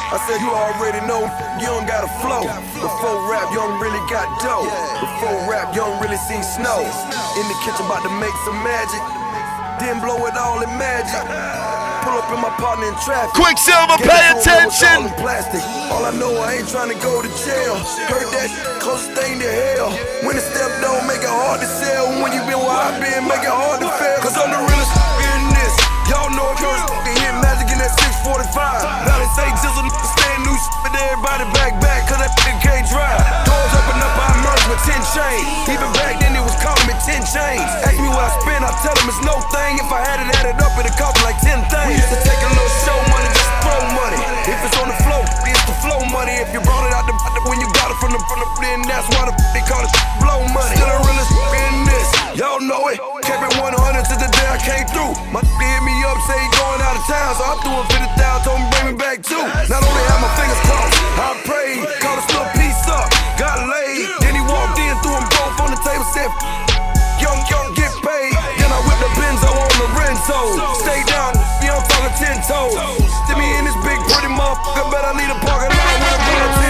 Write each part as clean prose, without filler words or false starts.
I said you already know, you don't got a flow. Before rap, you don't really got dough. Before rap, you don't really see snow. In the kitchen about to make some magic, then blow it all in magic. Pull up in my partner in traffic. Quicksilver, pay attention. All I know, I ain't trying to go to jail. Heard that closest thing to hell. When the step don't make it hard to sell. When you been where I been, make it hard to fail. Cause I'm the realest in this. Y'all know if you're hit magic in that 645. Now they say jizzle stand new but everybody back. Cause that can't drive. Doors open up, I merge with 10 chains. Even back then it was calling me 10 chains. Ask me what I spend, I tell them it's no thing. If I had it added up, it'd cost me like 10 things. We used to take a little show money, just throw money. If it's on the flow, it's the flow money. If you brought it out the when you got it from the then that's why they call it blow money. Still the realest in this, y'all know it. Kept it 100 to the day I came through. My hit me up, say he going out of town, so I threw him 50,000, told him bring me back too. Not only had my fingers crossed, I prayed, called a little piece up, got laid. Then he walked in, threw them both on the table, said, young, get paid. Then I whipped the Benzo on the Renzo. Stay down, I'm talking 10 toes. Stick me in this big pretty motherfucker, bet I need a parking lot with a bulletin.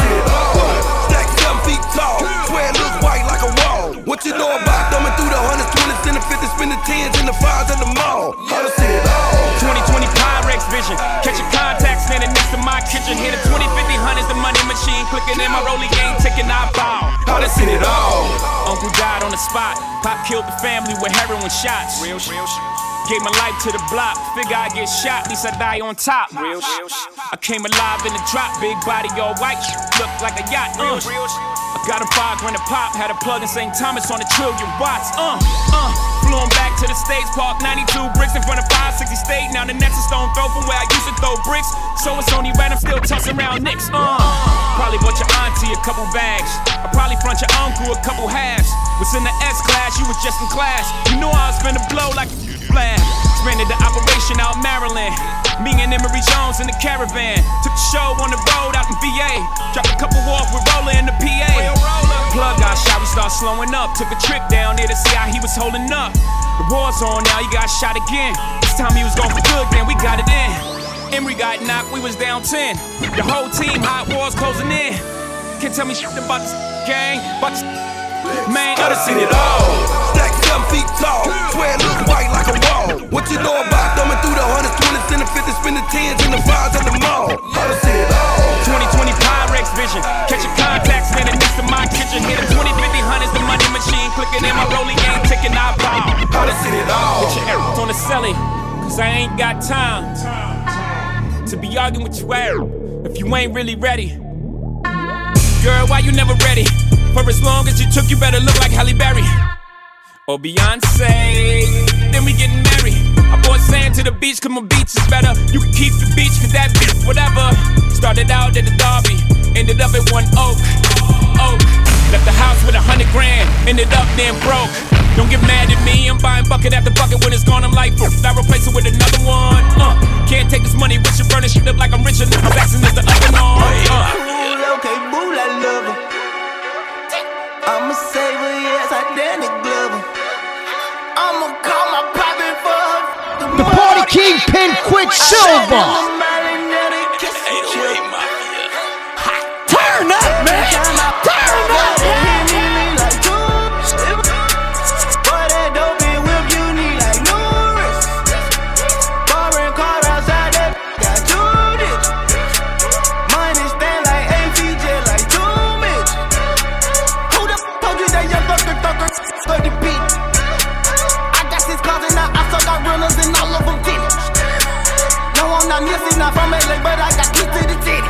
Stack 7 feet tall, swear it looks white like a wall. What you know about thumbing through the 100s, 20s, and the 50s, spin the 10s and the 5s at the mall? I done seen it all. 2020 Pyrex vision, catching contacts standing next to my kitchen. Hit a 20, 50, 100s, the money machine clicking in my rolling game, taking I ball. I done seen it all. Uncle died on the spot, Pop killed the family with heroin shots. Real shit. Gave my life to the block, figure I get shot, at least I die on top. Real shit. I came alive in the drop, big body all white, look like a yacht. I got a 5 grand a pop, had a plug in St. Thomas on a trillion watts. Flew him back to the States, parked 92 bricks in front of 560 State. Now the next is stone throw from where I used to throw bricks. So it's only right, I'm still tossing around nicks. Probably bought your auntie a couple bags. I probably front your uncle a couple halves. Was in the S class, you was just in class. You knew I was finna blow like plan. Expanded the operation out Maryland. Me and Emery Jones in the caravan. Took the show on the road out in VA. Dropped a couple off with Roller in the PA. Plug got shot, we start slowing up. Took a trip down there to see how he was holding up. The war's on now, he got shot again. This time he was going for good, then we got it in. Emery got knocked, we was down 10. The whole team, hot wars closing in. Can't tell me shit about this gang, about this man. I done seen it all. Stack 7 feet tall, swear it looks white like a wall. What you know about thumbing through the 100s, 20s, and the 50s, spin the 10s and the 5s at the mall? I done seen it all. 2020 Pyrex vision, catching contacts standing next to my kitchen. Hit a 20, 50, 100s, the money machine clicking in my rolling game, ticking I ball. I done seen it all. Put your arrows on the celly, cause I ain't got time to be arguing with you if you ain't really ready. Girl, why you never ready? For as long as you took, you better look like Halle Berry or Beyonce. Then we getting married. I bought sand to the beach, cause my beach is better. You can keep the beach, cause that beach, whatever. Started out at the Derby, ended up at One Oak. Left the house with 100 grand, ended up then broke. Don't get mad at me, I'm buying bucket after bucket. When it's gone, I'm like, I replace it with another one. Can't take this money, rich and burn shit up like I'm richer. I'm vaccinated as the other one. Okay, boo, I love her. I'ma save her, yes, I Danny Glover. I'ma call my poppin' for her. The party kingpin, Quicksilver. Turn up, man. Turn up. Not from LA, but I got keys to the city.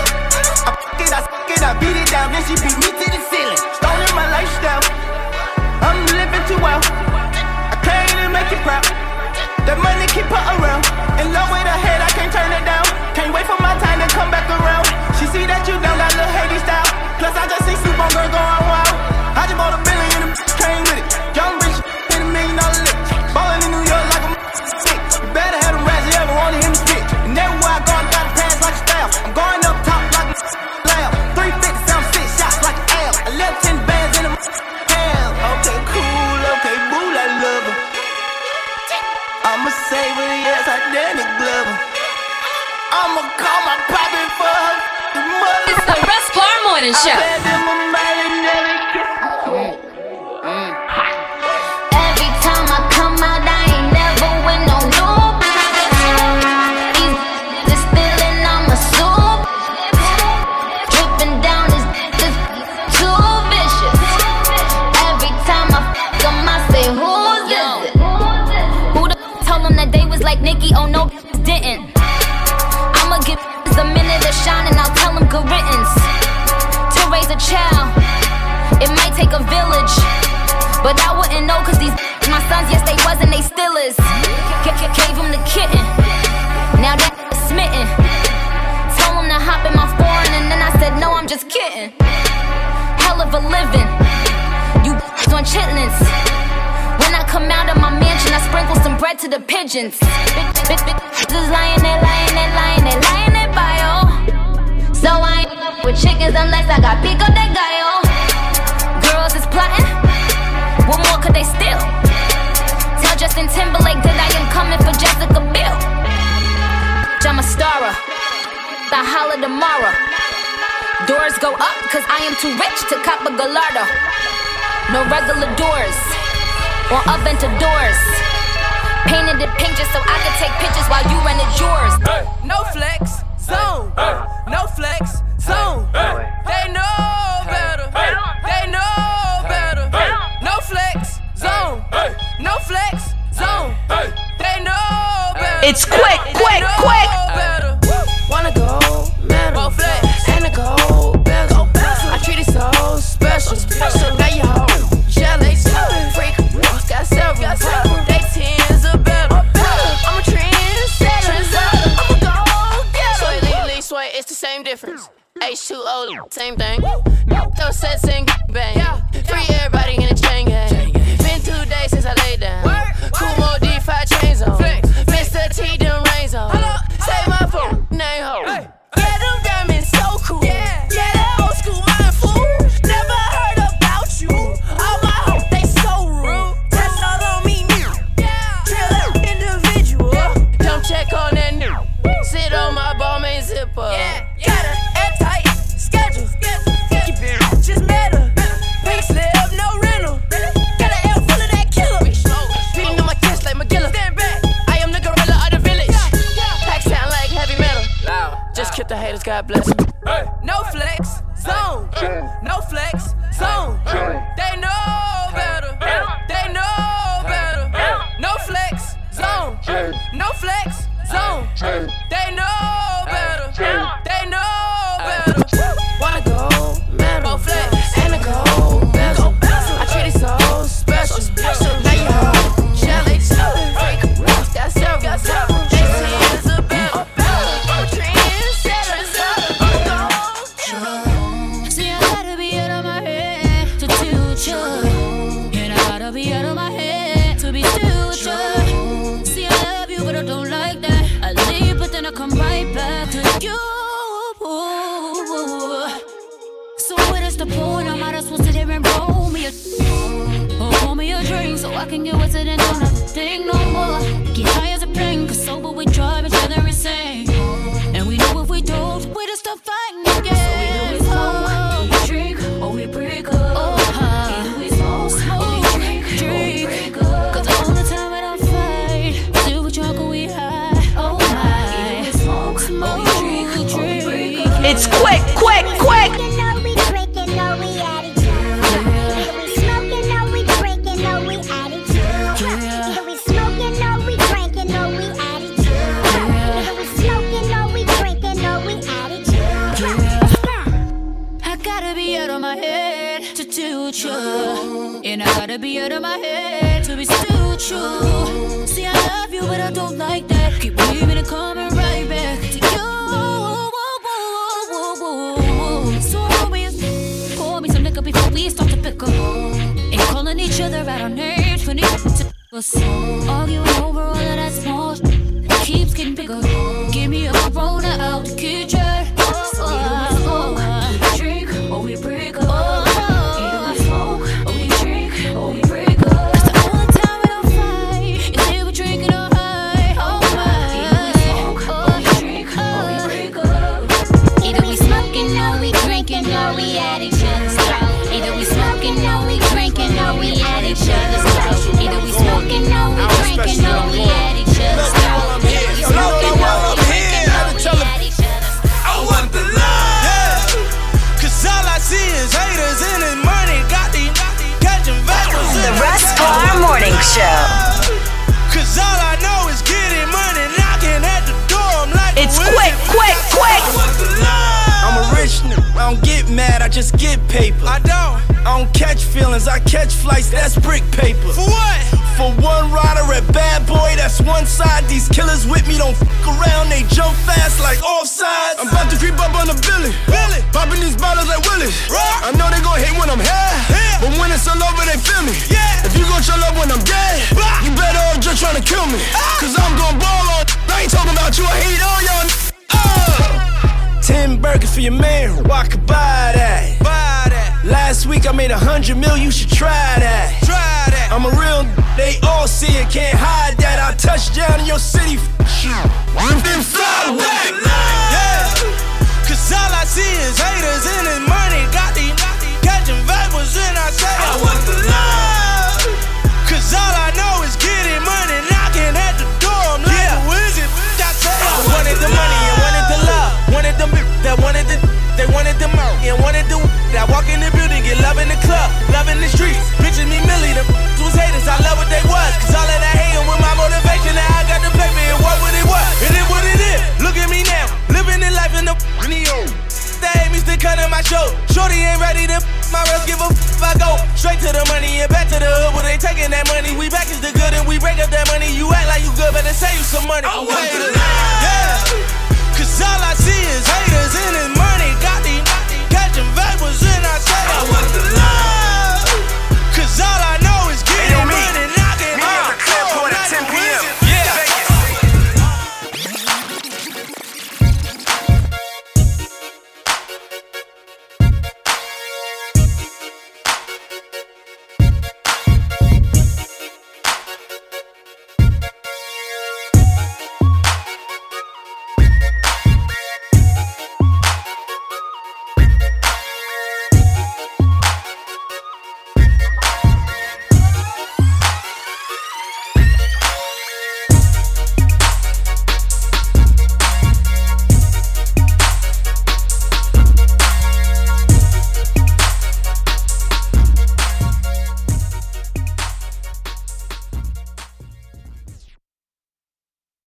I beat it down, then she beat me to the ceiling. Stolen my lifestyle, I'm living too well. I came to make you proud. That money keep her around. In love with her head, I can't turn it down. Can't wait for my time to come back around. She see that you down, got a little Haiti style. Plus I just see Super Girl going wild. I just bought $1 billion and came with it. Young bitch in $1 million lick. Ballin' in New York like I'm sick. You better have them rats you ever wanted him to stick. And everywhere I go, I gotta pass like a staff. I'm going up top like a lamb. 350 sound 6 shots like an L. I left 10 bands in a hell. Okay, cool, okay, boo, I love her. I'ma save her, yes, I Danny Glover. I'ma call my poppin' wedding shot. Every time I come out, I ain't never with no new bitch. These stealing on my soup. Dripping down his too vicious. Every time I fuck him, I say, who's this? Who the told him that they was like Nicki? Oh no, didn't. I'ma give a minute of shine and I'll tell him good riddance. To raise a child, it might take a village, but I wouldn't know cause these my sons, yes they was and they still is. Gave him the kitten, now that smitten. Told him to hop in my foreign and then I said no, I'm just kidding. Hell of a living, you on chitlins. When I come out of my mansion, I sprinkle some bread to the pigeons. Bitches lying there, lying there, lying there, lying there, bio. So I ain't with chickens unless I got pico de gallo. Girls is plotting, what more could they steal? Tell Justin Timberlake that I am coming for Jessica Biel. I'm a starrer, I holla tomorrow. Doors go up cause I am too rich to cop a Gallardo. No regular doors or oven to doors. Painted it pink just so I could take pictures while you rented yours. Hey. No flex, zone. Hey. No flex, zone. Hey. They know better. Hey. They know better. Hey. No flex, zone. Hey. No flex, zone. Hey. They know better. It's quick, quick, quick. Wanna go metal and a gold bezel. I treat it so special. Now you home, jelly, freak. Got several. They tens are better. I'm a trendsetter. I'm a go-getter. Sway, lean, sway, it's the same difference. H2O, same thing. Those sets and bang. Free everybody in the chain gang. Been 2 days since I laid down. Kumo D5 chains on. Mr. T, them rains on. Say my phone, name ho. Yeah, them diamonds so cool. Yeah, that old school iron fool. Never heard about you. All my hoes, they so rude. That's all on me now. Drill out individual. Come check on that new. Sit on my ball main zipper. Got a airtight schedule. Keep it just better. Pink slip, no rental. Got an L full of that killer. Beating on my chest like McGilla. I am the gorilla of the village. Pack sound like heavy metal. Just kill the haters, God bless. No flex, zone. No flex, zone. They know better. They know better. No flex, zone. No flex, zone. They know better. They know better. Wanna go metal and a gold bezel. I treat it so special. Now you home, jelly, freak. Got several. They tens are better. I'm a trendsetter. See, I gotta be out of my head to toot you, and I gotta be out of my head to be toot you. See, I love you, but I don't like that. I leave, but then I come right back to you. So what is the point? I might as well sit here and roll me a or pour me a drink so I can get wasted and don't have to think no more. Get high as a plane, cause sober we drive each other insane. And we know if we don't, we just stop fighting again. So we drink or we break up. Either we smoke or we drink. Cause all the time I don't fight, still we drunk or we high. Oh my. Either we smoke or we drink. It's quick, quick, quick. And I gotta be out of my head to be still true. See, I love you, but I don't like that. Keep leaving and coming right back to you. So pour me some liquor before we start to pick up. Ain't calling each other out on names when it's us. Arguing over all of that small keeps getting bigger. Give me a Corona out the kitchen. So either we smoke, drink, or we break up. Or we just get paper. I don't catch feelings, I catch flights, that's brick paper. For what? For one rider at Bad Boy, that's one side. These killers with me don't fuck around, they jump fast like offsides. I'm about to creep up on the Billy. Popping these bottles like Willis. I know they gon' hate when I'm here, but when it's all over, they feel me. If you gon' show love when I'm dead, you better off just tryna kill me. Cause I'm gon' ball on. I ain't talking about you, I hate all y'all. 10 burgers for your man, I could buy that. Last week I made 100 mil, you should try that. I'm a real, they all see it, can't hide that. I touched down in your city, then fly away. Cause all I see is haters and his money. Got these catching vapors and I say I want the love. Cause all I know is getting money, knocking at the door. I'm like, who is it? I say I wanted the money and wanted the love. Wanted the that wanted the, they wanted the mouth and wanted the that walk in the building, get love in the club, love in the streets. Bitches me millie, the was haters, I love what they was. Cause all of that hating with my motivation, now I got the paper and what it was. It is what it is, look at me now, living the life in the Neo. They hate me still cutting my show. Shorty ain't ready to my rest, give a f I go straight to the money and back to the hood where they taking that money. We back is the good and we break up that money. You act like you good, better save you some money. I want the cause all I see is haters and his money. Got these catching vapors and I say I